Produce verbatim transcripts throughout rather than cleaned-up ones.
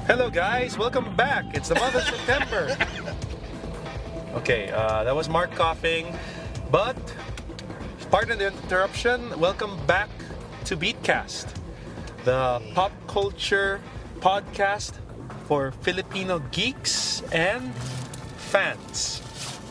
Hello guys, welcome back. It's the month of September. Okay, uh, that was Mark coughing, but pardon the interruption. Welcome back to Beatcast, the pop culture podcast for Filipino geeks and fans.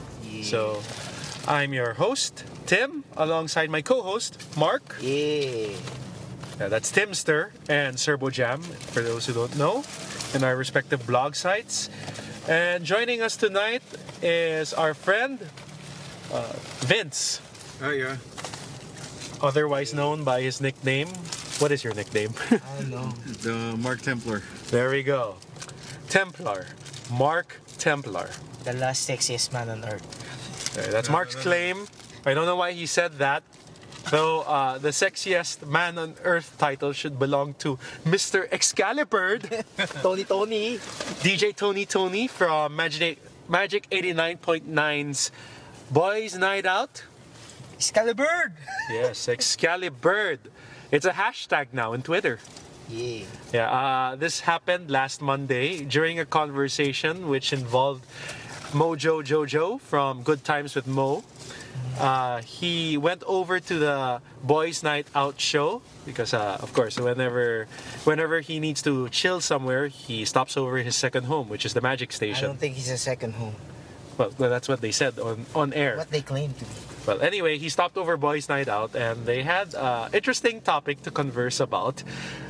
So, I'm your host, Tim, alongside my co-host, Mark. Yeah. Yeah, that's Timster and Serbo Jam, for those who don't know, in our respective blog sites. And joining us tonight is our friend, uh, Vince. Oh, yeah. Otherwise known by his nickname. What is your nickname? I don't know. The Mark Templar. There we go. Templar. Mark Templar. The last sexiest man on earth. There, that's Mark's claim. I don't know why he said that. Though uh, the sexiest man on earth title should belong to Mister Excalibur, Tony Tony. D J Tony Tony from Magic Magic eighty-nine point nine's Boys Night Out. Excalibur. Yes, Excalibur. It's a hashtag now in Twitter. Yeah. Yeah, uh, this happened last Monday during a conversation which involved Mojo Jojo from Good Times with Mo. Uh, he went over to the Boys Night Out show because, uh, of course, whenever whenever he needs to chill somewhere, he stops over his second home, which is the Magic I Station. don't think he's a second home. Well, well, that's what they said on, on air. What they claim to be. Well, anyway, he stopped over Boys Night Out, and they had an interesting topic to converse about.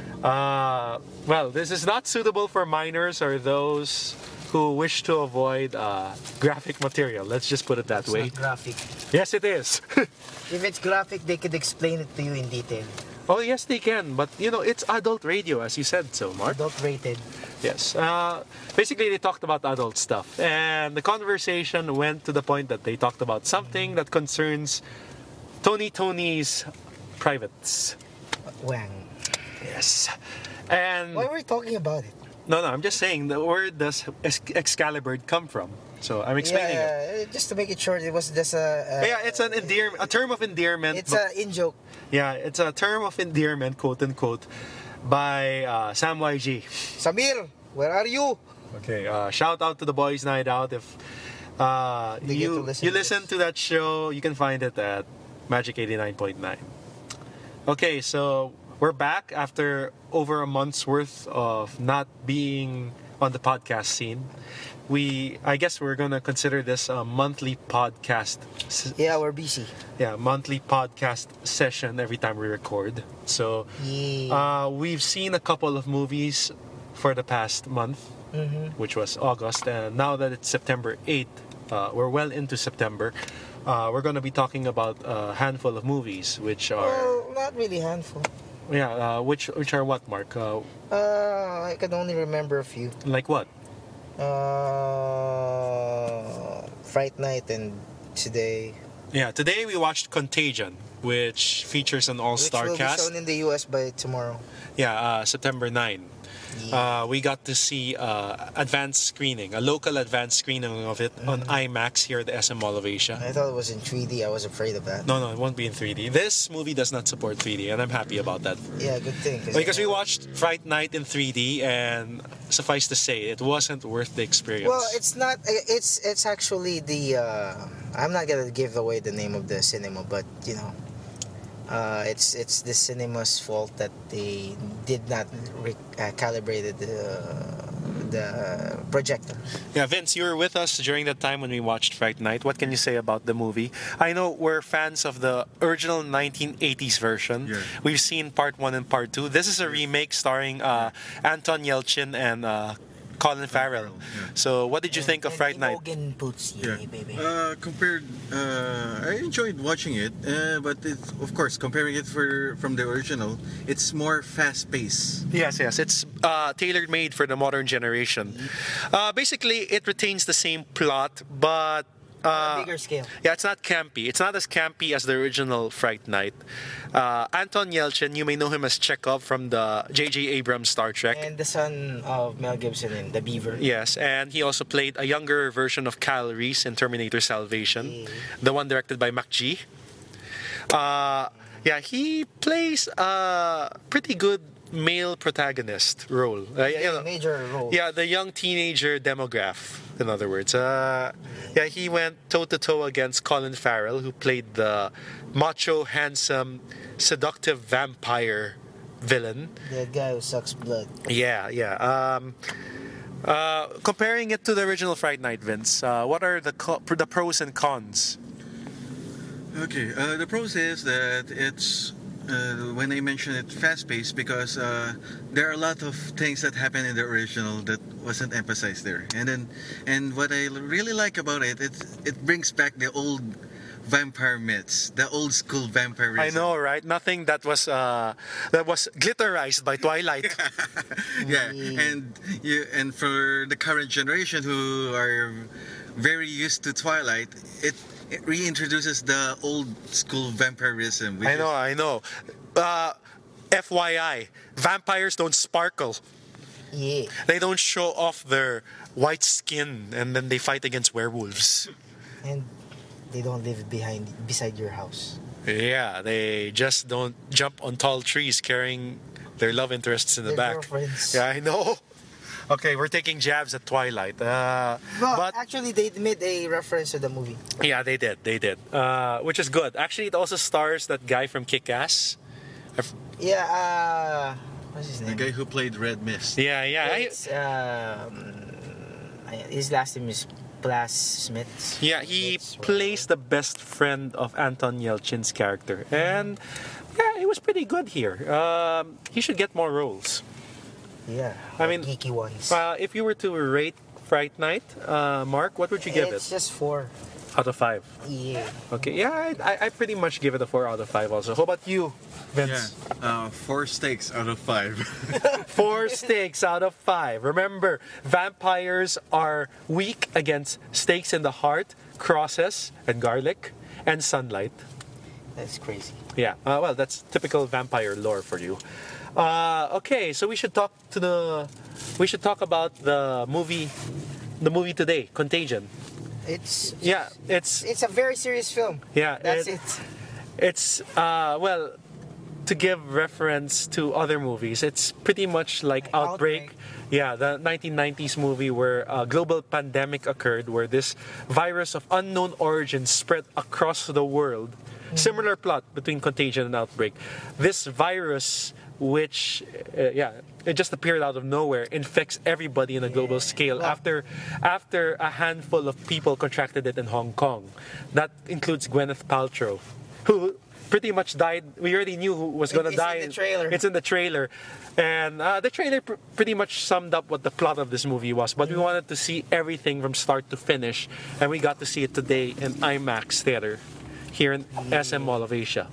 Uh, well, this is not suitable for minors or those who wish to avoid uh, graphic material. Let's just put it that It's way. not graphic. Yes, it is. If it's graphic, they could explain it to you in detail. Oh, yes, they can. But, you know, it's adult radio, as you said so, Mark. Adult rated. Yes. Uh, basically, they talked about adult stuff. And the conversation went to the point that they talked about something that concerns Tony Tony's privates. Wang. Yes. And... Why were we talking about it? No, no, I'm just saying, the where does Ex- Excalibur come from? So I'm explaining it. yeah, uh, just to make it short, it was just a... a Yeah, it's an endearment, a term of endearment. It's but- a in-joke. Yeah, it's a term of endearment, quote unquote, by uh, Sam Y G. Samir, where are you? Okay, uh, shout out to the Boys Night Out. If uh, They get to you listen you to listen this. to that show, you can find it at Magic eighty-nine point nine. Okay, so we're back after over a month's worth of not being on the podcast scene. We, I guess we're gonna consider this a monthly podcast. s- Yeah, we're busy. Yeah, monthly podcast session every time we record. So, Yeah. uh, we've seen a couple of movies for the past month, Mm-hmm. which was August, and now that it's September eighth, uh, we're well into September. Uh, we're gonna be talking about a handful of movies, which are Well, not really handful. yeah, uh, which which are what, Mark? Uh, Uh, I can only remember a few. like what? Uh, Fright Night and today, Yeah, today we watched Contagion, which features an which all-star will be cast. shown in the U S by tomorrow. Yeah, uh, September ninth. Uh, we got to see uh, advanced screening, a local advanced screening of it on IMAX here at the S M Mall of Asia. I thought it was in three D. I was afraid of that. No, no, it won't be in three D. This movie does not support three D, and I'm happy about that. Yeah, good thing. Because we watched Fright Night in three D, and suffice to say, it wasn't worth the experience. Well, it's not. It's it's actually the. Uh, I'm not gonna give away the name of the cinema, but you know, uh, it's it's the cinema's fault that they did not re- uh, calibrated the the projector. Yeah, Vince, you were with us during that time when we watched Fright Night. What can you say about the movie? I know we're fans of the original nineteen eighties version. Yeah. We've seen part one and part two. This is a remake starring uh, Anton Yelchin and uh, Colin Farrell. yeah. So, what did you think of And Fright Night? Imogen Poots, Yeah. yeah, baby. Uh, compared, uh, I enjoyed watching it, uh, but it, of course, comparing it for from the original, it's more fast-paced. Yes, yes. It's uh, tailor-made for the modern generation. Uh, basically, it retains the same plot, but On uh, a bigger scale. yeah, it's not campy. It's not as campy as the original Fright Night. Uh, Anton Yelchin, you may know him as Chekhov from the J J Abrams Star Trek. And the son of Mel Gibson in The Beaver. Yes, and he also played a younger version of Kyle Reese in Terminator Salvation, the one directed by Mac G. Uh, yeah, he plays a pretty good male protagonist role. Uh, you know, Major role. yeah, the young teenager demograph, in other words. Uh, yeah, he went toe to toe against Colin Farrell, who played the macho, handsome, seductive vampire villain. The guy who sucks blood. Yeah, yeah. Um, uh, comparing it to the original Fright Night, Vince, uh, what are the co- the pros and cons? Okay, uh, the pros is that it's uh, when I mention it fast-paced because uh, there are a lot of things that happen in the original that wasn't emphasized there, and then and what I really like about it, it it brings back the old vampire myths, the old school vampirism. I know, right? Nothing that was uh, that was glitterized by Twilight. Yeah, and you and for the current generation who are very used to Twilight, it, it reintroduces the old school vampirism. Which I know, is, I know. Uh, F Y I, vampires don't sparkle. Yeah. They don't show off their white skin, and then they fight against werewolves. And they don't live behind beside your house. Yeah, they just don't jump on tall trees carrying their love interests in the Their back. girlfriends. Yeah, I know. Okay, we're taking jabs at Twilight. Uh, Well, but actually, they made a reference to the movie. yeah, they did, they did. Uh, which is good. Actually, it also stars that guy from Kick-Ass. I f- Yeah, uh... What's his the name? guy who played Red Mist. Yeah, yeah. I, It's, um... His last name is Blas Smith. Yeah, he That's what- plays the best friend of Anton Yelchin's character, and yeah, it was pretty good here. Um, he should get more roles. Yeah. I mean, geeky ones. Uh, if you were to rate Fright Night, uh, Mark, what would you give it's it just four. out of five? Yeah. Okay, yeah, I, I, I pretty much give it a four out of five. Also, how about you, Yeah, Vince? uh, four steaks out of five. Four steaks out of five. Remember, vampires are weak against stakes in the heart, crosses, and garlic, and sunlight. That's crazy. Yeah, uh, well, that's typical vampire lore for you. Uh, okay, so we should talk to the, we should talk about the movie, the movie today, Contagion. It's Yeah, it's it's a very serious film. yeah, That's it- it. It's uh, well, to give reference to other movies, it's pretty much like Outbreak. Outbreak. Yeah, the nineteen nineties movie where a global pandemic occurred, where this virus of unknown origin spread across the world. Similar plot between Contagion and Outbreak. This virus, which uh, yeah, it just appeared out of nowhere, infects everybody in a global scale. Well- After after a handful of people contracted it in Hong Kong, that includes Gwyneth Paltrow, who pretty much died. We already knew who was going to It's in die. the trailer. It's in the trailer, and uh, the trailer pr- pretty much summed up what the plot of this movie was. But we wanted to see everything from start to finish, and we got to see it today in IMAX theater here in S M Mall of Asia.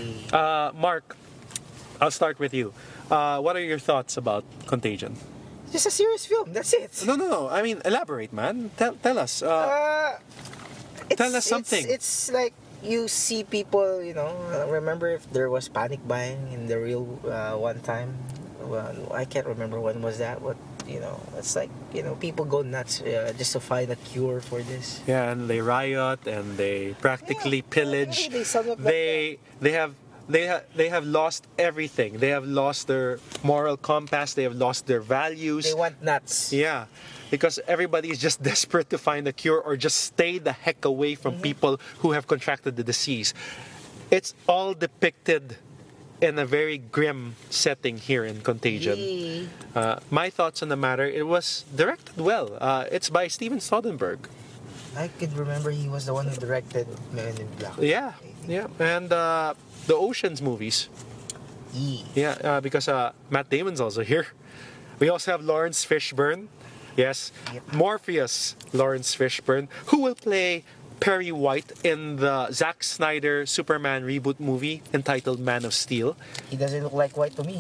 Uh, Mark, I'll start with you. Uh, what are your thoughts about Contagion? Just a serious film. That's it. No, no, no. I mean, elaborate, man. Tell, tell us. Uh, Uh, it's, Tell us something. It's, it's like you see people, you know. uh, Remember if there was panic buying in the real uh, one time? Well, I can't remember when was that. What you know? It's like you know people go nuts uh, just to find a cure for this. yeah, and they riot and they practically Yeah, pillage. they sum up like They they have they ha- they have lost everything. They have lost their moral compass. They have lost their values. They want nuts. Yeah, because everybody is just desperate to find a cure or just stay the heck away from Mm-hmm. people who have contracted the disease. It's all depicted in a very grim setting here in Contagion. Yeah. Uh, my thoughts on the matter, it was directed well. Uh, it's by Steven Soderbergh. I could remember he was the one who directed Men in Black. Yeah, I think. yeah. And uh, the Oceans movies. Yeah. Yeah, uh, because uh, Matt Damon's also here. We also have Lawrence Fishburne. Yes, Yep. Morpheus Lawrence Fishburne, who will play Perry White in the Zack Snyder Superman reboot movie entitled Man of Steel. He doesn't look like white to me.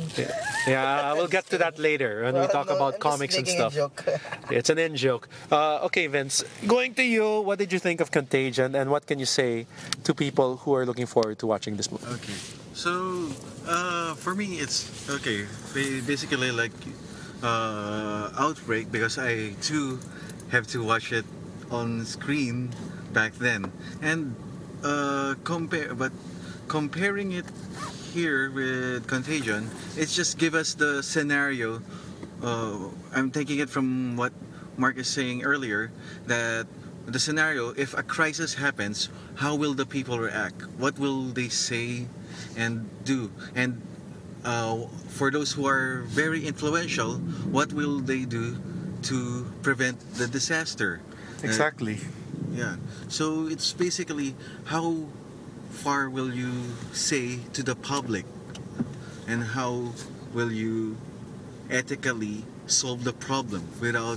Yeah, we'll get to that later when we Well, talk no, about I'm just comics and making a stuff. joke. It's an in joke. Uh, okay, Vince, going to you, what did you think of Contagion and what can you say to people who are looking forward to watching this movie? Okay, so uh, for me, it's okay. ba- Basically, like uh, Outbreak because I too have to watch it on screen back then, and uh, compare. But comparing it here with Contagion, it's just give us the scenario. Uh, I'm taking it from what Mark is saying earlier, that the scenario, if a crisis happens, how will the people react? What will they say and do? And uh, for those who are very influential, what will they do to prevent the disaster? Exactly. Uh, yeah. So it's basically how far will you say to the public, and how will you ethically solve the problem without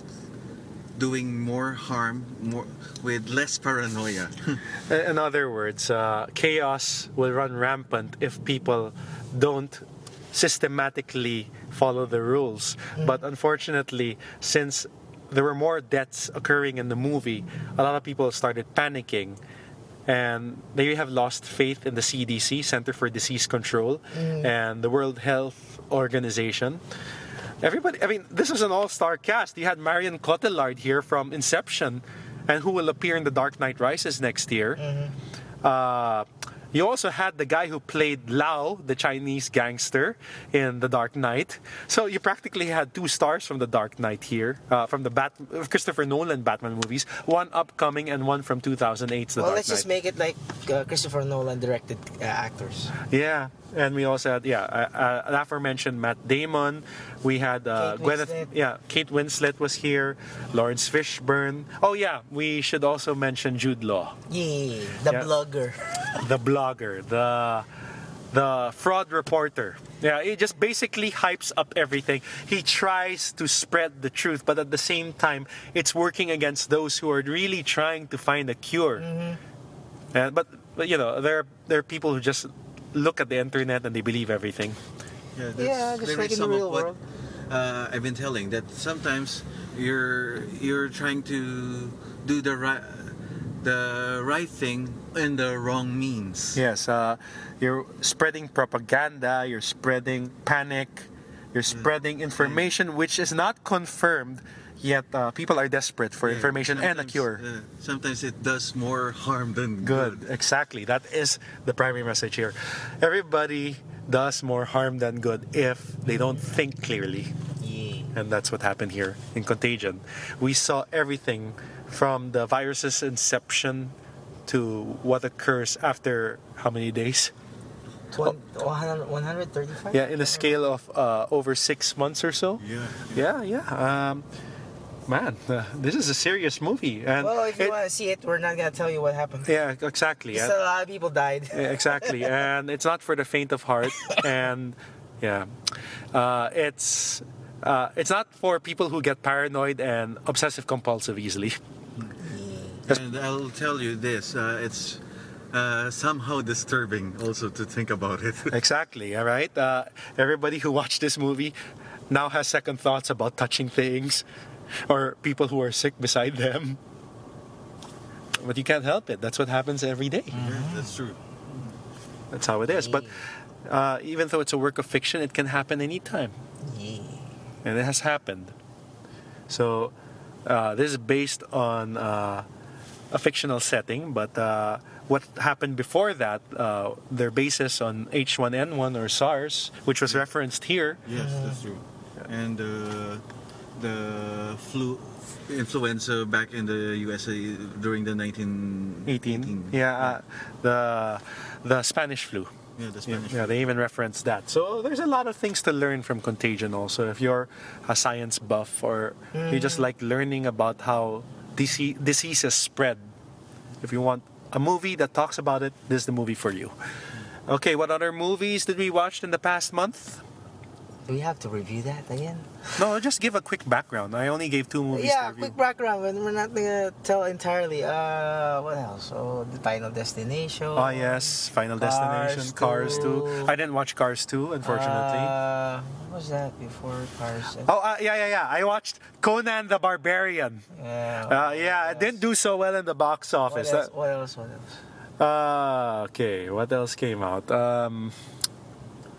doing more harm, more with less paranoia. In other words, uh, chaos will run rampant if people don't systematically follow the rules. Mm. But unfortunately, since there were more deaths occurring in the movie, a lot of people started panicking. And they have lost faith in the C D C, Center for Disease Control, mm. and the World Health Organization. Everybody, I mean, this is an all-star cast. You had Marion Cotillard here from Inception, and who will appear in The Dark Knight Rises next year. Mm-hmm. Uh, you also had the guy who played Lao, the Chinese gangster, in The Dark Knight. So you practically had two stars from The Dark Knight here, uh, from the Bat- Christopher Nolan Batman movies, one upcoming and one from two thousand eight's The well, Dark let's Knight. just make it like uh, Christopher Nolan directed uh, actors. Yeah. And we also had, yeah, uh, uh, aforementioned Matt Damon. We had uh, Kate Gwyneth, Winslet. yeah, Kate Winslet was here. Lawrence Fishburne. Oh yeah, we should also mention Jude Law, Yeah, the Yeah. blogger. the blogger, the the fraud reporter. Yeah, he just basically hypes up everything. He tries to spread the truth, but at the same time, it's working against those who are really trying to find a cure. Mm-hmm. And, but, but you know, there there are people who just look at the internet and they believe everything. Yeah, that's, Yeah, just that like is in the some of real what, world. Uh, I've been telling that sometimes you're you're trying to do the right the right thing in the wrong means. Yes, uh, you're spreading propaganda, you're spreading panic, you're spreading information which is not confirmed, yet uh, people are desperate for Yeah, information and a sometimes, cure. Uh, sometimes it does more harm than Good, good. exactly. That is the primary message here. Everybody does more harm than good if they don't think clearly. Yeah. And that's what happened here in Contagion. We saw everything from the virus's inception to what occurs after how many days? One, one hundred thirty-five? Yeah, in a scale of uh, over six months or so. Yeah. Yeah, yeah. Um, man, uh, this is a serious movie. And Well, if you it- want to see it, we're not going to tell you what happened. yeah, exactly. Just And- a lot of people died. yeah, exactly. And it's not for the faint of heart. And yeah, uh, it's uh, it's not for people who get paranoid and obsessive compulsive easily. And I'll tell you this: uh, it's uh, somehow disturbing also to think about it. Exactly. All right. Uh, everybody who watched this movie now has second thoughts about touching things, or people who are sick beside them. But you can't help it. That's what happens every day. Yeah, that's true. That's how it is. But uh, even though it's a work of fiction, it can happen anytime. Yeah. And it has happened. So uh, this is based on uh, a fictional setting, but uh, what happened before that, uh, their basis on H one N one or SARS, which was referenced here. Yes, that's true. And uh, the flu, influenza back in the U S A during the nineteen eighteen. Yeah, uh, the the Spanish flu. Yeah, the Yeah, Spanish. yeah, they even referenced that. So there's a lot of things to learn from Contagion also. If you're a science buff or you just like learning about how dise- diseases spread, if you want a movie that talks about it, this is the movie for you. Okay, what other movies did we watch in the past month? Do we have to review that again? No, just give a quick background. I only gave two movies Yeah, to review. quick background. But we're not gonna tell entirely. Uh, what else? Oh, the Final Destination. Oh yes, Final Cars Destination, Cars two. two. I didn't watch Cars two, unfortunately. Uh, what was that before Cars? oh, uh, yeah, yeah, yeah. I watched Conan the Barbarian. Yeah. Uh, yeah, it didn't do so well in the box What office. else? What else? What else? Uh, okay, what else came out? Um,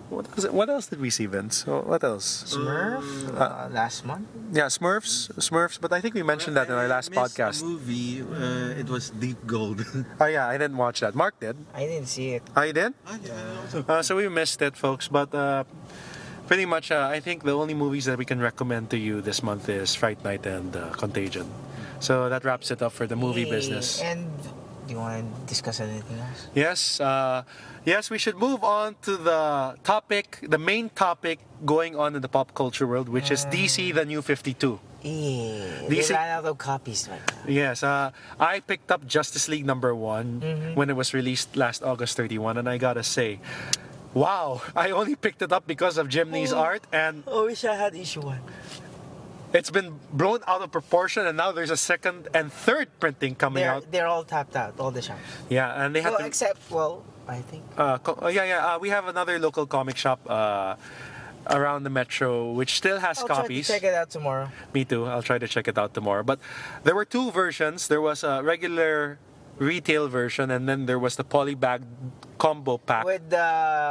What else, what else did we see, Vince? Oh, What else? Smurf uh, last month. Yeah, Smurfs, Smurfs. But I think we mentioned that in our last I missed podcast. A movie. Uh, it was Deep Gold. Oh yeah, I didn't watch that. Mark did. I didn't see it. Oh, you did? Ah, yeah, also. Uh, so we missed it, folks. But uh, pretty much, uh, I think the only movies that we can recommend to you this month is Fright Night and uh, Contagion. So that wraps it up for the movie Yay. business. And do you want to discuss anything else? Yes, uh, yes, we should move on to the topic, the main topic going on in the pop culture world, which is D C The New fifty-two. Yeah, D C they ran out of copies right now. Yes, uh, I picked up Justice League number one Mhm. when it was released last August thirty-first, and I gotta say, wow, I only picked it up because of Jim Lee's Oh. art, and I wish I had issue one. it's been blown out of proportion, and now there's a second and third printing coming They're, out. they're all tapped out, all the shops. Yeah, and they have Well, to. except, well, I think. Uh, co- oh, yeah, yeah. Uh, we have another local comic shop uh, around the metro, which still has I'll copies. try to check it out tomorrow. Me too. I'll try to check it out tomorrow. But there were two versions. There was a regular retail version, and then there was the polybag combo pack, With the,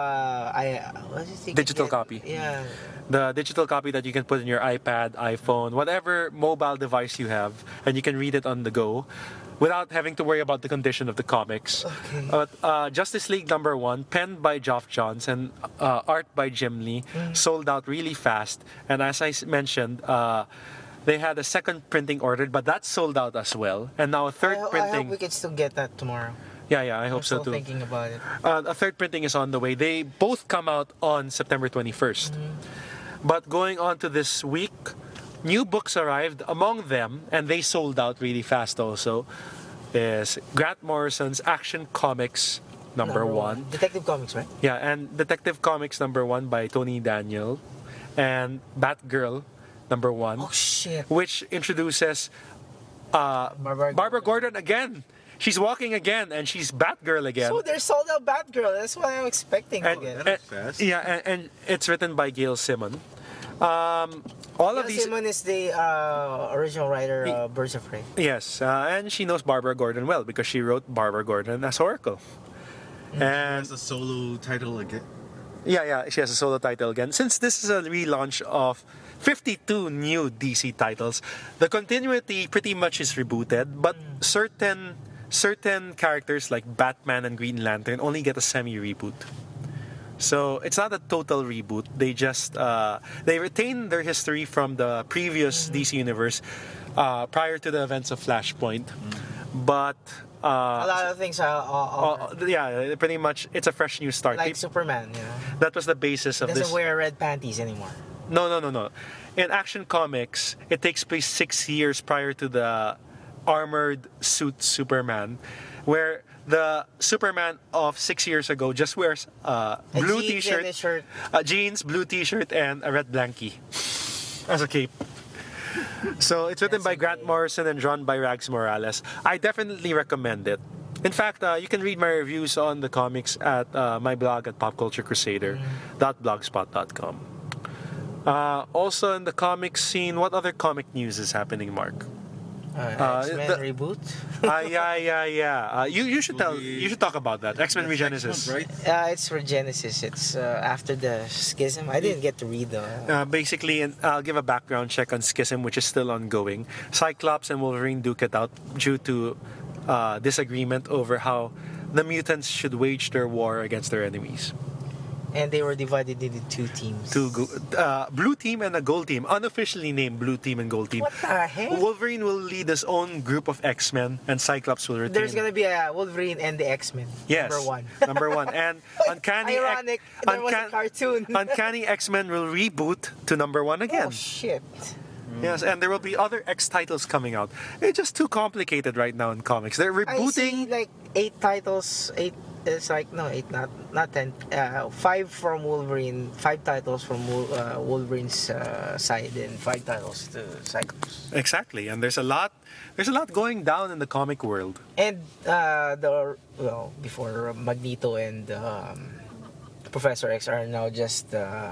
I, what do you think? Digital it- copy. Yeah. the digital copy that you can put in your iPad, iPhone, whatever mobile device you have, and you can read it on the go, without having to worry about the condition of the comics. Okay. But uh, Justice League number one, penned by Geoff Johns and uh, art by Jim Lee, sold out really fast. And as I s- mentioned, uh, they had a second printing ordered, but that sold out as well. And now a third I, ho- I printing. hope we can still get that tomorrow. Yeah, yeah, I I'm hope so still too. thinking about it. Uh, a third printing is on the way. They both come out on September twenty-first. But going on to this week, new books arrived. Among them, and they sold out really fast also, is Grant Morrison's Action Comics number, one. Detective Comics, right? Yeah, and Detective Comics number one by Tony Daniel, and Batgirl number one, Oh, shit. which introduces uh, Barbara, Barbara Gordon again. She's walking again, and she's Batgirl again. So they're sold out Batgirl. That's what I'm expecting to and, get. that is and- fast. yeah, and, and it's written by Gail Simon. Um, all Gail of these, Simon is the uh, original writer of Birds of Prey. yes, uh, and she knows Barbara Gordon well because she wrote Barbara Gordon as Oracle. And Has a solo title again. yeah, yeah, she has a solo title again. Since this is a relaunch of fifty-two new D C titles, the continuity pretty much is rebooted, but certain certain characters like Batman and Green Lantern only get a semi-reboot. So it's not a total reboot. They just uh, they retain their history from the previous D C universe uh, prior to the events of Flashpoint, but A uh, lot of things are, are, are uh, yeah, pretty much it's a fresh new start. like They- Superman, you know. that was the basis of Doesn't this. wear red panties anymore. No, no, no, no. In Action Comics, it takes place six years prior to the armored suit Superman, where the Superman of six years ago just wears a A blue jeans T-shirt, and a shirt. uh, jeans, blue T-shirt, and a red blankie as a cape. So it's written That's by Grant okay. Morrison and drawn by Rags Morales. I definitely recommend it. In fact, uh, you can read my reviews on the comics at uh, my blog at pop culture crusader dot blogspot dot com. Uh, also in the comic scene, what other comic news is happening, Mark? Uh, X-Men the- reboot. uh, yeah, yeah, yeah. Uh, you you should tell Movie- you should talk about that. X-Men That's next Regenesis. month, right? Uh, it's for Genesis. It's uh, after the schism. I didn't get to read the. Uh, basically, and I'll give a background check on Schism, which is still ongoing. Cyclops and Wolverine duke it out due to uh, disagreement over how the mutants should wage their war against their enemies. And they were divided into two teams. Two go- uh, blue team and a gold team, unofficially named blue team and gold team. What the heck? Wolverine will lead his own group of X-Men, and Cyclops will retain. There's gonna be a Wolverine and the X-Men. Yes, Number one. number one, and Uncanny X- Ironic. There was a Uncan- cartoon. Uncanny X-Men will reboot to number one again. Oh shit. Yes, and there will be other X titles coming out. It's just too complicated right now in comics. They're I see rebooting. like eight titles. Eight. It's like no, eight, not not ten. Uh, five from Wolverine. Five titles from Wol- uh, Wolverine's uh, side, and five titles to Cyclops. Exactly, and there's a lot. There's a lot going down in the comic world. And uh, the well before Magneto and um, Professor X are now just uh,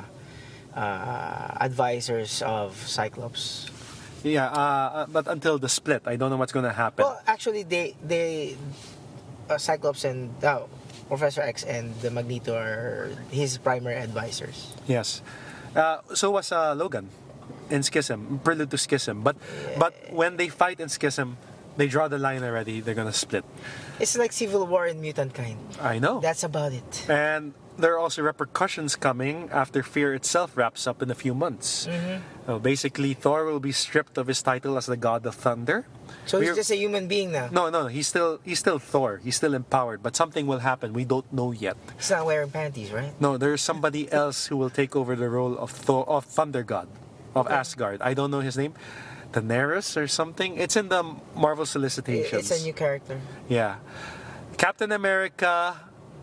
uh, advisors of Cyclops. Yeah, uh, uh, but until the split, I don't know what's going to happen. Well, actually, they they uh, Cyclops and uh, Professor X and the Magneto are his primary advisors. Yes. Uh, so was uh, Logan in Schism, Prelude to Schism. But but when they fight in Schism, they draw the line already. They're gonna split. It's like Civil War in mutant kind. I know. That's about it. And there are also repercussions coming after Fear itself wraps up in a few months. Mm-hmm. So basically, Thor will be stripped of his title as the God of Thunder. So he's We're- just a human being now. No, no, he's still he's still Thor. He's still empowered, but something will happen. We don't know yet. He's not wearing panties, right? No, there's somebody else who will take over the role of Thor, of Thunder God, of Asgard. I don't know his name, Daenerys or something. It's in the Marvel solicitations. It's a new character. Yeah, Captain America.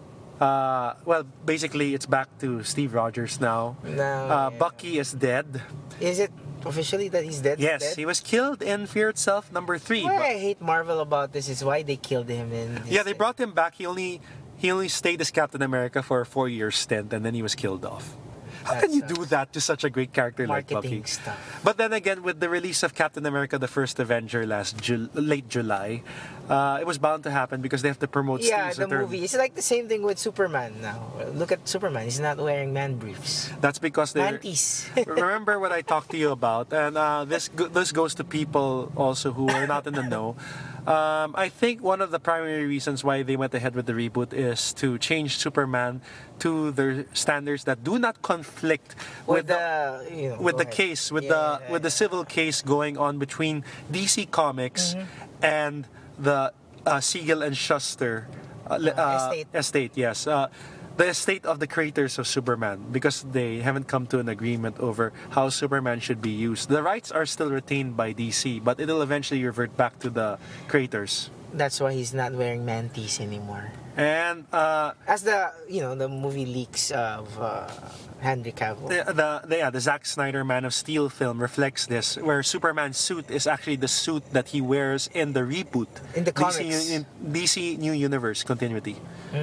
Uh, well, basically, it's back to Steve Rogers now. No. Uh, yeah. Bucky is dead. Is it officially that he's dead? Yes, dead? he was killed in Fear itself, number three. Why But- I hate Marvel about this is why they killed him in this yeah, they thing. brought him back. He only he only stayed as Captain America for a four-year stint, and then he was killed off. How That can you sucks. do that to such a great character like marketing Bucky? stuff. But then again, with the release of Captain America: The First Avenger last Jul- late July, uh, it was bound to happen because they have to promote Yeah, Steve's the return. movie. It's like the same thing with Superman now. Look at Superman. He's not wearing man briefs. That's because they're. Panties. Remember what I talked to you about, and uh, this go- this goes to people also who are not in the know. Um, I think one of the primary reasons why they went ahead with the reboot is to change Superman to their standards that do not conflict with, with the, the, you know, with go the ahead. case, with Yeah, the yeah, with the yeah. civil case going on between D C Comics Mm-hmm. and the uh, Siegel and Schuster uh, li- Uh, uh, estate. estate. Yes. Uh, the estate of the creators of Superman, because they haven't come to an agreement over how Superman should be used. The rights are still retained by D C, but it'll eventually revert back to the creators. That's why he's not wearing mantis anymore. And uh, As the you know the movie leaks of uh, Henry Cavill. the, the, the, yeah, the Zack Snyder Man of Steel film reflects this, where Superman's suit is actually the suit that he wears in the reboot. In the D C, comics. in D C New Universe continuity.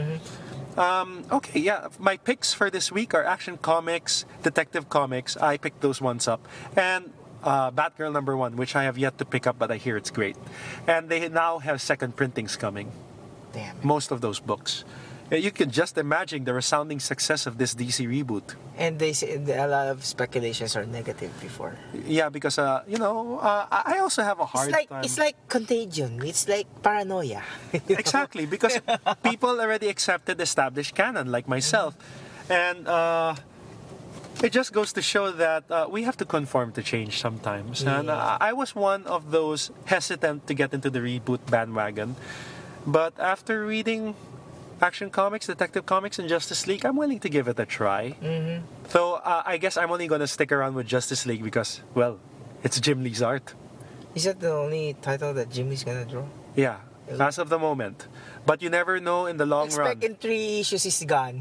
Um, okay, yeah. My picks for this week are Action Comics, Detective Comics. I picked those ones up. And uh, Batgirl number one, which I have yet to pick up, but I hear it's great. And they now have second printings coming. Damn it. Most of those books. Uh, You can just imagine the resounding success of this D C reboot. And they say a lot of speculations are negative before. Yeah, because uh, you know, uh, I I also have a hard It's like time. it's like contagion. It's like paranoia. You know? Exactly, because people already accepted established canon, like myself, and uh, it just goes to show that uh, we have to conform to change sometimes. And uh, I was one of those hesitant to get into the reboot bandwagon, but after reading Action Comics, Detective Comics, and Justice League, I'm willing to give it a try. Mm-hmm. So uh, I guess I'm only gonna stick around with Justice League because, well, it's Jim Lee's art. Is that the only title that Jimmy's gonna draw? Yeah, as of the moment. But you never know in the long Expect run. in three issues he's gone.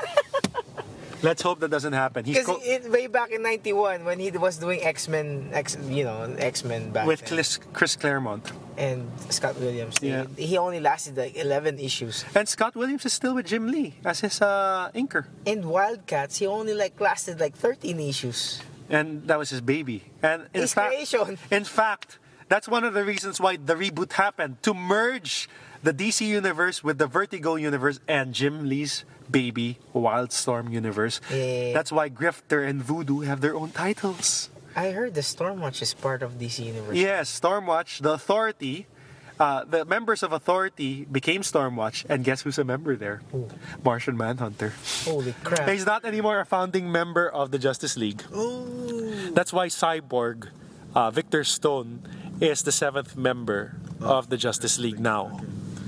Let's hope that doesn't happen. He's Because co- way back in ninety-one when he was doing X-Men, X, you know, X-Men back with then. Chris, Chris Claremont. and Scott Williams. They- Yeah. He only lasted like eleven issues. And Scott Williams is still with Jim Lee as his uh, inker. In Wildcats, he only like lasted like thirteen issues. And that was his baby. And in His fact, creation. in fact, that's one of the reasons why the reboot happened, to merge the D C universe with the Vertigo universe and Jim Lee's baby Wildstorm universe. Yeah. That's why Grifter and Voodoo have their own titles. I heard the Stormwatch is part of D C Universe. Yes, Stormwatch, the Authority, uh, the members of Authority became Stormwatch, and guess who's a member there? Who? Martian Manhunter. Holy crap. He's not anymore a founding member of the Justice League. Oh. That's why Cyborg, uh, Victor Stone, is the seventh member of the Justice League now.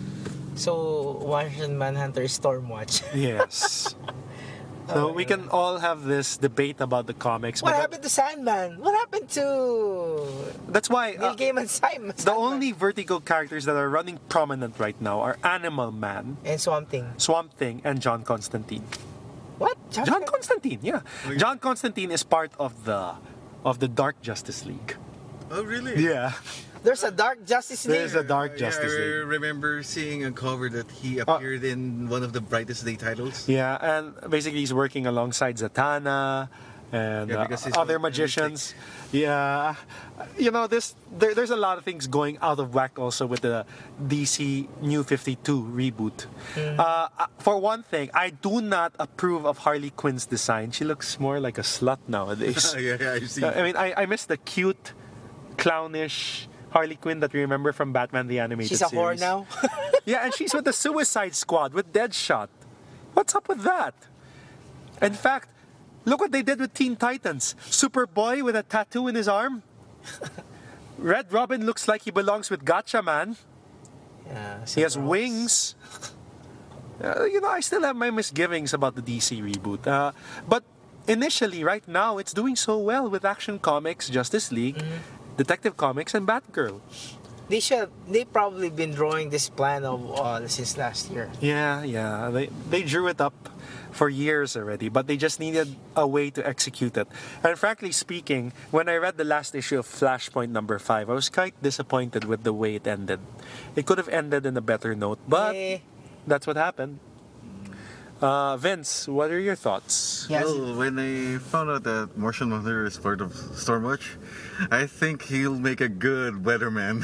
So, Martian Manhunter is Stormwatch. Yes. So we can all have this debate about the comics. What but happened to Sandman? What happened to That's why Neil uh, Gaiman's Simon? the only Vertigo characters that are running prominent right now are Animal Man, And Swamp Thing. Swamp Thing, and John Constantine. What? John Constantine, yeah. John Constantine is part of the of the Dark Justice League. Oh, really? Yeah. There's a Dark Justice League. There's a Dark Yeah, Justice I League. remember seeing a cover that he appeared in one of the Brightest Day titles. Yeah, and basically he's working alongside Zatanna and Yeah, uh, because he's other got magicians. Yeah, you know this. There, there's a lot of things going out of whack also with the D C New fifty-two reboot. Mm. Uh, uh, for one thing, I do not approve of Harley Quinn's design. She looks more like a slut nowadays. yeah, yeah, I see. I mean, I, I miss the cute, clownish Harley Quinn that we remember from Batman the Animated She's a Series. whore now. Yeah, and she's with the Suicide Squad with Deadshot. What's up with that? In fact, look what they did with Teen Titans. Superboy with a tattoo in his arm. Red Robin looks like he belongs with Gotcha Man. Yeah, He has Ross. wings. Uh, you know, I still have my misgivings about the D C reboot. Uh, but initially, right now, it's doing so well with Action Comics, Justice League, Mm-hmm. Detective Comics, and Batgirl. They should. They probably been drawing this plan of uh, since last year. Yeah, yeah. They they drew it up for years already, but they just needed a way to execute it. And frankly speaking, when I read the last issue of Flashpoint number five, I was quite disappointed with the way it ended. It could have ended in a better note, but Eh, that's what happened. Uh, Vince, what are your thoughts? Yes. Well, when I found out that Martian Manhunter is part of Stormwatch, I think he'll make a good weatherman.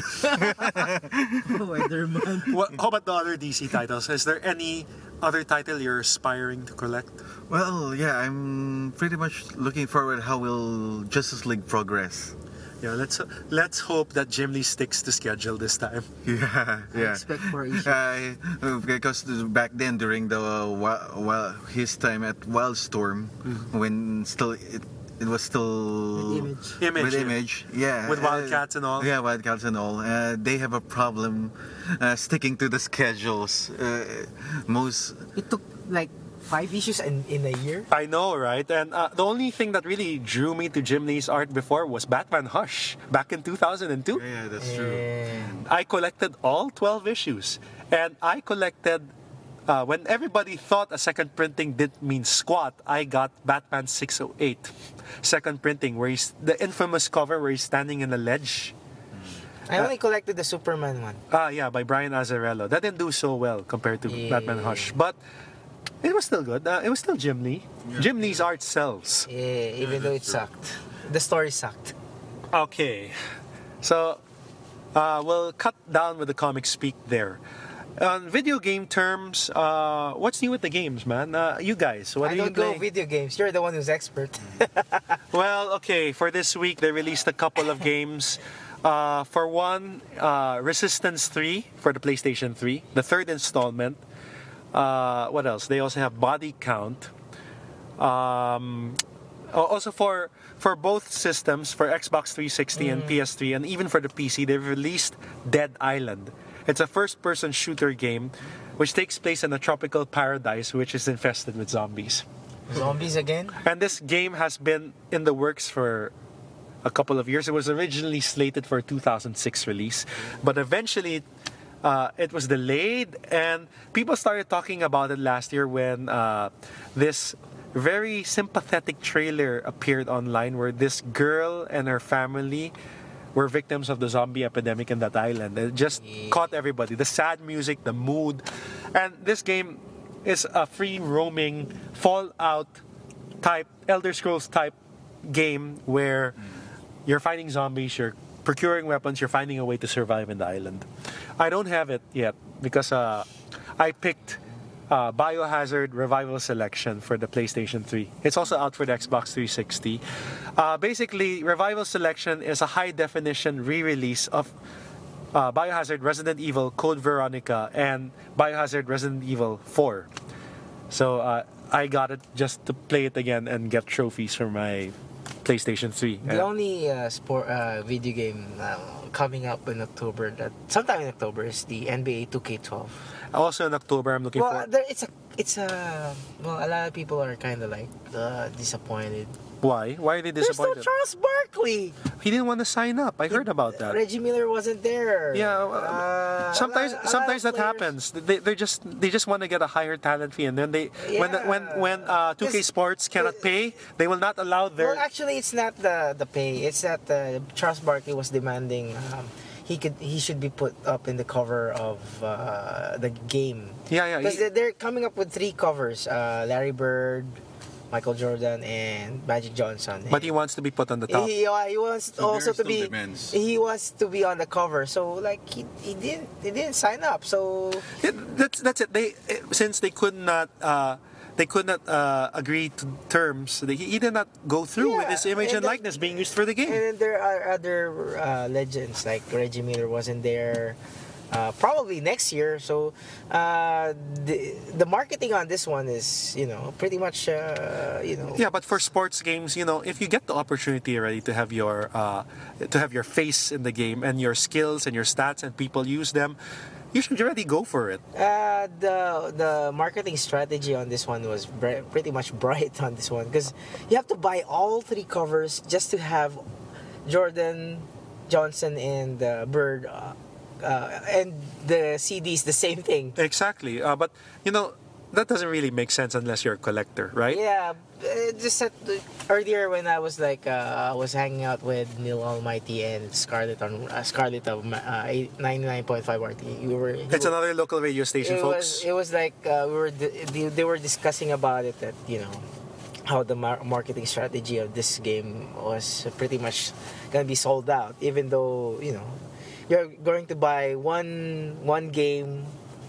Weatherman. What, how about the other D C titles? Is there any other title you're aspiring to collect? Well, yeah, I'm pretty much looking forward how will Justice League progress. Yeah, let's let's hope that Jim Lee sticks to schedule this time. Yeah, yeah. Expect more issues. Uh, because back then during the uh, wi- wi- his time at Wildstorm, when still it, it was still With Image. Image, with yeah. Image, yeah, With uh, Wildcats and all. Yeah, Wildcats and all. Uh, they have a problem uh, sticking to the schedules. Uh, most It took like five issues in, in a year. I know, right? And uh, the only thing that really drew me to Jim Lee's art before was Batman Hush back in two thousand two. yeah, that's true. And I collected all twelve issues. And I collected, uh, when everybody thought a second printing didn't mean squat, I got Batman six oh eight. Second printing, where he's, the infamous cover where he's standing in a ledge. I only collected the Superman one. Ah, yeah, by Brian Azzarello. That didn't do so well compared to Yeah. Batman Hush. But it was still good. Uh, it was still Jim Lee. Jim Lee's art sells. Yeah, even though it sucked. The story sucked. Okay. So, uh, we'll cut down with the comic speak there. On video game terms, uh, what's new with the games, man? Uh, you guys, what I are you don't go playing? video games. You're the one who's expert. Well, okay, for this week, they released a couple of games. Uh, for one, uh, Resistance three for the PlayStation three, the third installment. Uh, what else? They also have Body Count. Um, al- also for for both systems, for Xbox three sixty and P S three, and even for the P C, they've released Dead Island. It's a first-person shooter game which takes place in a tropical paradise which is infested with zombies. Zombies again? And this game has been in the works for a couple of years. It was originally slated for a two thousand six release, but eventually uh, it was delayed, and people started talking about it last year when uh, this very sympathetic trailer appeared online where this girl and her family were victims of the zombie epidemic in that island. It just Yeah. caught everybody. The sad music, the mood. And this game is a free roaming Fallout type, Elder Scrolls type game where you're fighting zombies, you're procuring weapons, you're finding a way to survive in the island. I don't have it yet because uh, I picked uh, Biohazard Revival Selection for the PlayStation three. It's also out for the Xbox three sixty. Uh, basically, Revival Selection is a high definition re-release of uh, Biohazard Resident Evil Code Veronica and Biohazard Resident Evil four. So uh, I got it just to play it again and get trophies for my PlayStation three. The Uh, only uh, sport uh, video game uh, coming up in October, that sometime in October, is the N B A two K twelve. also in October, I'm looking Well, for. there, it's a, it's a, well, a lot of people are kind of like uh, disappointed. Why? Why are they There's no disappointed? Charles Barkley. He didn't want to sign up. I heard about that. Reggie Miller wasn't there. Yeah, well, Uh, sometimes a lot- a lot sometimes of that players- happens. They they just they just want to get a higher talent fee, and then they when Yeah. when when uh, two K Cause- Sports cannot pay, they will not allow their. Well, actually, it's not the the pay. It's that uh, Charles Barkley was demanding um, he could he should be put up in the cover of uh, the game. yeah, yeah. Because he- they're coming up with three covers: uh, Larry Bird, Michael Jordan and Magic Johnson. But he wants to be put on the top. He, uh, he wants So also there to are be still demands. he wants to be on the cover. So like he, he didn't he didn't sign up. So Yeah, that's that's it. They eh, since they could not uh, they could not uh, agree to terms. They, he did not go through with Yeah, his image and and then- likeness being used for the game. and then there are other uh, legends like Reggie Miller wasn't there. Uh, probably next year. So uh, the the marketing on this one is you know pretty much uh, you know Yeah, but for sports games, you know, if you get the opportunity already to have your uh, to have your face in the game and your skills and your stats and people use them, you should already go for it. Uh, the the marketing strategy on this one was br- pretty much bright on this one because you have to buy all three covers just to have Jordan, Johnson, and uh, Bird, uh, uh, and the C Ds the same thing. Exactly. Uh, but you know, that doesn't really make sense unless you're a collector, right? Yeah, uh, just that uh, earlier when I was like uh, I was hanging out with Neil Almighty and Scarlett on uh, Scarlett of uh, ninety-nine point five R T. We were. It's another local radio station, it folks. was it was like uh, we were di- they, they were discussing about it that you know how the mar- marketing strategy of this game was pretty much gonna be sold out, even though you know you're going to buy one one game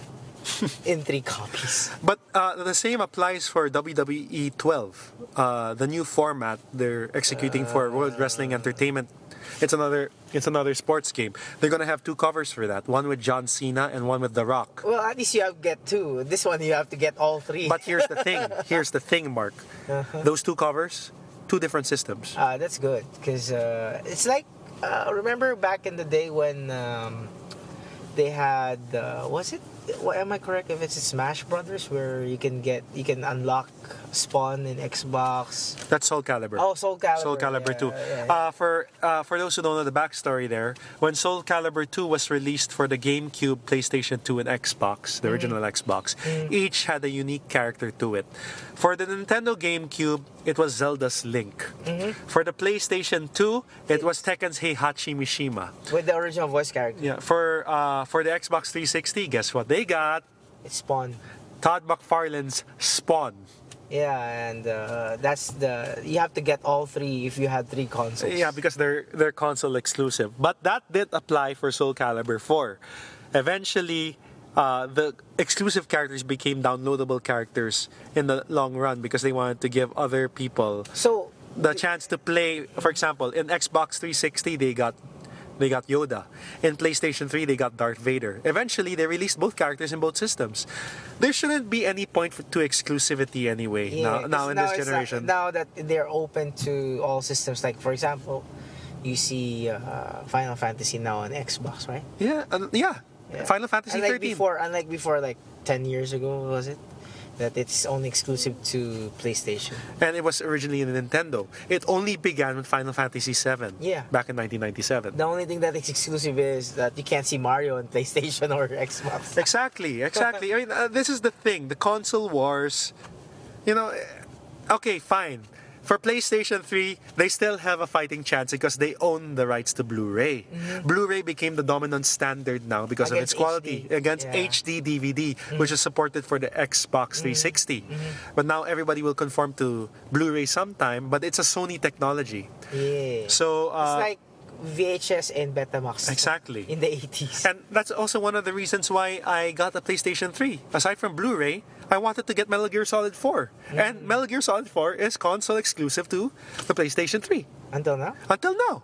in three copies. But uh, the same applies for W W E twelve, uh, the new format they're executing for World Wrestling Entertainment. It's another it's another sports game. They're gonna have two covers for that, one with John Cena and one with The Rock. Well, at least you have get two. This one you have to get all three. But here's the thing. Here's the thing, Mark. Uh-huh. Those two covers, two different systems. Uh, that's good because uh, it's like uh, remember back in the day when um, they had uh, was it? What, am I correct if it's Smash Brothers where you can get you can unlock Spawn in Xbox? That's Soul Calibur. Oh, Soul Calibur. Soul Calibur yeah, two. yeah, yeah. Uh, for uh, for those who don't know the backstory there, when Soul Calibur two was released for the GameCube, PlayStation two, and Xbox, the original Xbox, each had a unique character to it. For the Nintendo GameCube, it was Zelda's Link. For the PlayStation two, it was Tekken's Heihachi Mishima. With the original voice character, Yeah. For uh, for the Xbox three sixty, guess what they got? it's Spawn. Todd McFarlane's Spawn. Yeah, and uh, that's the you have to get all three if you had three consoles. Yeah, because they're they're console exclusive. But that did apply for Soul Calibur four. Eventually, uh, the exclusive characters became downloadable characters in the long run because they wanted to give other people So the chance to play. For example, in Xbox three sixty, they got they got Yoda. In PlayStation three, they got Darth Vader. Eventually, they released both characters in both systems. There shouldn't be any point for, to exclusivity anyway. yeah, now, 'cause now in now this it's not- generation. now that they're open to all systems, like for example, you see uh, Final Fantasy now on Xbox, right? yeah, uh, yeah. Yeah. Final Fantasy unlike thirteen. before, unlike before, like ten years ago, was it? That it's only exclusive to PlayStation. And it was originally in Nintendo. It only began with Final Fantasy seven. Yeah. Back in nineteen ninety-seven. The only thing that is exclusive is that you can't see Mario on PlayStation or Xbox. Exactly, exactly. I mean, uh, this is the thing. The console wars, you know, eh, okay, fine. For PlayStation three, they still have a fighting chance because they own the rights to Blu-ray. Blu-ray became the dominant standard now because of its Against quality H D. against Yeah. H D D V D, which is supported for the Xbox three sixty. But now everybody will conform to Blu-ray sometime, but it's a Sony technology. Yeah. So uh, it's like V H S and Betamax. Exactly. In the eighties. And that's also one of the reasons why I got a PlayStation three. Aside from Blu-ray, I wanted to get Metal Gear Solid four. And Metal Gear Solid four is console exclusive to the PlayStation three. Until now? Until now.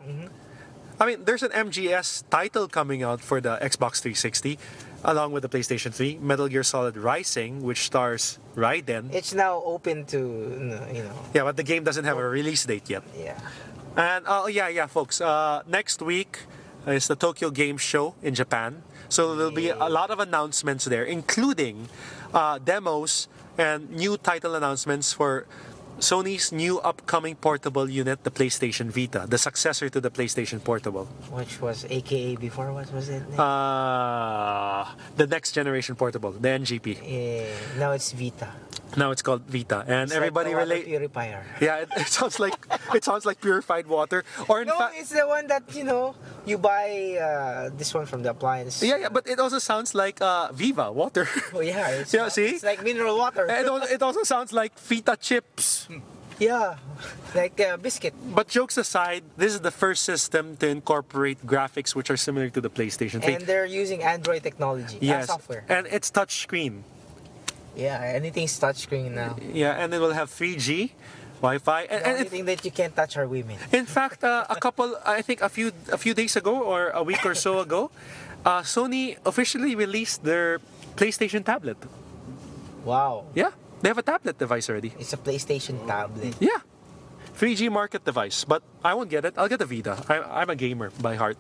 I mean, there's an M G S title coming out for the Xbox three sixty, along with the PlayStation three, Metal Gear Solid Rising, which stars Raiden. It's now open to, you know, Yeah, but the game doesn't have a release date yet. yeah. And oh yeah, yeah, folks. Uh, next week is the Tokyo Game Show in Japan. So there'll be a lot of announcements there, including uh, demos and new title announcements for Sony's new upcoming portable unit, the PlayStation Vita, the successor to the PlayStation Portable. Which was A K A before, what was it? Uh, the next generation portable, the N G P. yeah. Now it's Vita. Now it's called Vita, and It's everybody like the water relate. purifier. Yeah, it, it sounds like it sounds like purified water, or in No, fact, it's the one that you know you buy uh, this one from the appliance. yeah, yeah. But it also sounds like uh, Viva water. Oh yeah, it's, Yeah, see? it's like mineral water. it, also, it also sounds like Vita chips. Yeah, like a biscuit. But jokes aside, this is the first system to incorporate graphics which are similar to the PlayStation three. And they're using Android technology, uh, yes, software. and it's touchscreen. Yeah, anything's touchscreen now. Yeah, and it will have three G, Wi-Fi, and, The and only it- thing that you can't touch are women. in fact, uh, a couple, I think a few, a few days ago or a week or so ago, uh, Sony officially released their PlayStation tablet. Wow, Yeah, they have a tablet device already. it's a PlayStation tablet. Yeah, three G market device, but I won't get it. I'll get the Vita. I, I'm a gamer by heart.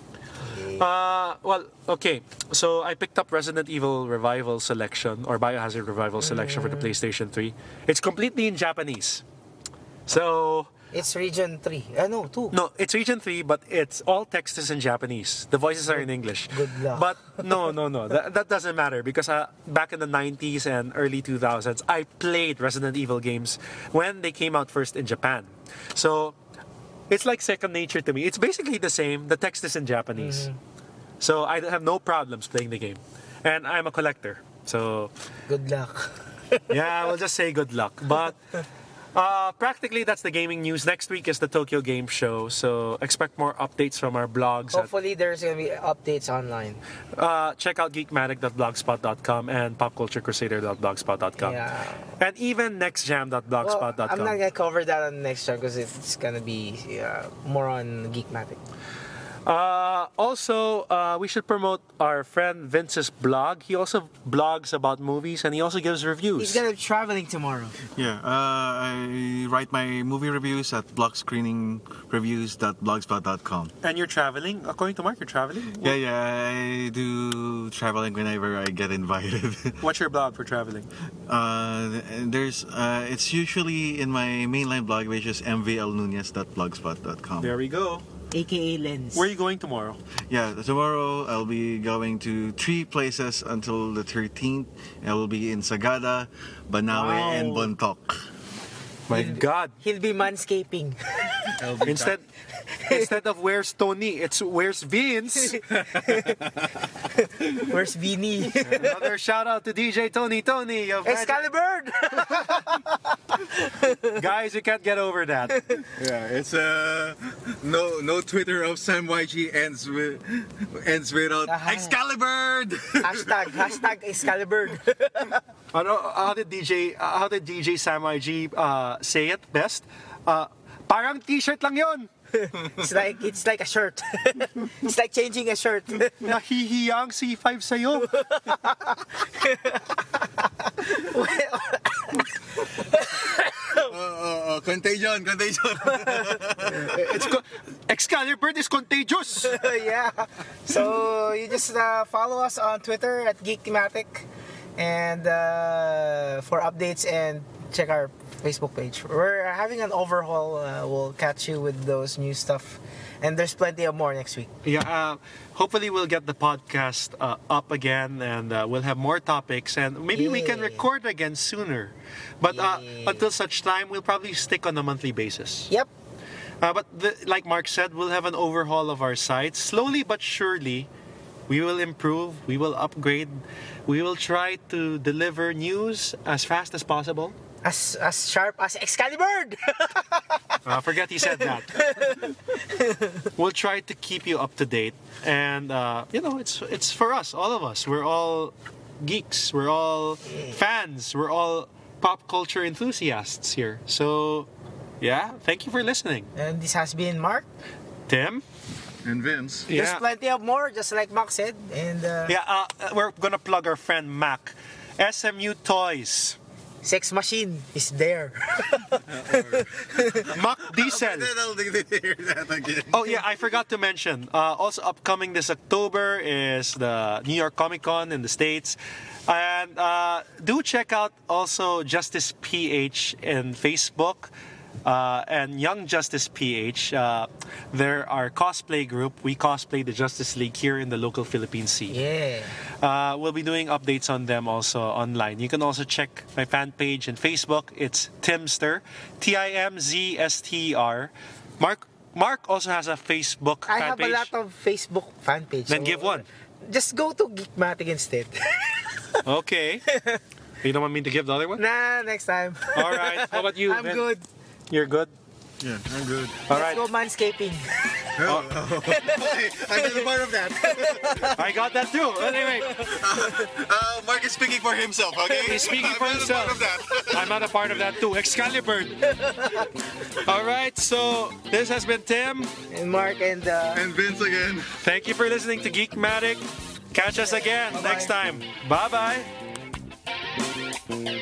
Uh, well, okay. So I picked up Resident Evil Revival Selection or Biohazard Revival Selection for the PlayStation three. It's completely in Japanese. So It's region three. Uh, no, two. no, it's region three, but it's all text is in Japanese. The voices are in English. Good luck. But no, no, no. That, that doesn't matter because uh, back in the nineties and early two thousands, I played Resident Evil games when they came out first in Japan. So it's like second nature to me. It's basically the same. The text is in Japanese. So I have no problems playing the game. And I'm a collector. So Good luck. yeah, we'll just say good luck. But uh, practically, that's the gaming news. Next week is the Tokyo Game Show, so expect more updates from our blogs. At, Hopefully, there's gonna be updates online. uh, check out geekmatic dot blogspot dot com and popculturecrusader dot blogspot dot com. Yeah. And even nextjam dot blogspot Well, dot I'm com. not gonna cover that on the next time because it's gonna be uh, more on Geekmatic. Uh, also, uh, we should promote our friend Vince's blog. He also blogs about movies and he also gives reviews. He's gonna be traveling tomorrow. Yeah, uh, I write my movie reviews at blogscreeningreviews dot blogspot dot com. And you're traveling? According to Mark, you're traveling? Yeah, yeah, I do traveling whenever I get invited. What's your blog for traveling? uh, there's, uh, it's usually in my mainline blog, which is m v l nunez dot blogspot dot com. There we go. A K A Lens. Where are you going tomorrow? Yeah, tomorrow I'll be going to three places until the thirteenth. I will be in Sagada, Banawe, Wow. and Bontoc. My God. He'll be manscaping. Instead, instead of where's Tony, it's where's Vince. Where's Vinny? Another shout out to D J Tony Tony of Magic- Excalibur! Guys, you can't get over that. Yeah, it's uh no no Twitter of Sam Y G ends with ends without Ah. Excalibur. hashtag, hashtag Excalibur. Ano, how did D J uh, how did D J Sam I G uh, say it best? Uh, parang t-shirt lang yon. It's like, it's like a shirt. It's like changing a shirt. Nahihiyang C five sa'yo. Uh, uh, uh, contagion, contagion. It's co- Excalibur is contagious. Yeah. So you just uh, follow us on Twitter at Geekmatic and uh, for updates, and check our Facebook page. We're having an overhaul. Uh, we'll catch you with those new stuff, and there's plenty of more next week. Yeah, uh, hopefully we'll get the podcast uh, up again and uh, we'll have more topics and maybe we can Yeah. record again sooner. But uh, Yeah. until such time, we'll probably stick on a monthly basis. Yep. Uh, but the, like Mark said, we'll have an overhaul of our site. Slowly but surely, we will improve, we will upgrade, we will try to deliver news as fast as possible. As as sharp as Excalibur. Uh, forget he said that. We'll try to keep you up to date, and uh, you know, it's it's for us, all of us. We're all geeks. We're all fans. We're all pop culture enthusiasts here. So, yeah, thank you for listening, And this has been Mark. Tim. And Vince. There's Yeah, plenty of more, just like Mark said. And uh, yeah. Uh, we're gonna plug our friend Mac, S M U Toys, Sex Machine is there. Mac Diesel. Then I'll hear that again. Oh yeah, I forgot to mention. Uh, also upcoming this October is the New York Comic Con in the States, and uh, do check out also Justice P H in Facebook. uh, and Young Justice P H. Uh, they're our cosplay group. We cosplay the Justice League here in the local Philippine scene. Yeah. Uh, we'll be doing updates on them also online. You can also check my fan page and Facebook. It's Timster, T I M Z S T E R. Mark Mark also has a Facebook I fan have page. a lot of Facebook fan page. Then give one. Just go to Geekmatic instead. Okay. You don't want me to give the other one? Nah, next time. All right. How about you, I'm Vin? good. You're good? Yeah, I'm good. All Let's right. go manscaping. Oh, I'm just a part of that. I got that too. Anyway, Uh, Mark is speaking for himself, okay? he's speaking for I'm not a part himself. of that. I'm not a part of that too. Excalibur. All right. So this has been Tim. And Mark and uh, And Vince again. Thank you for listening to Geekmatic. Catch us again Bye-bye. next time. Bye bye.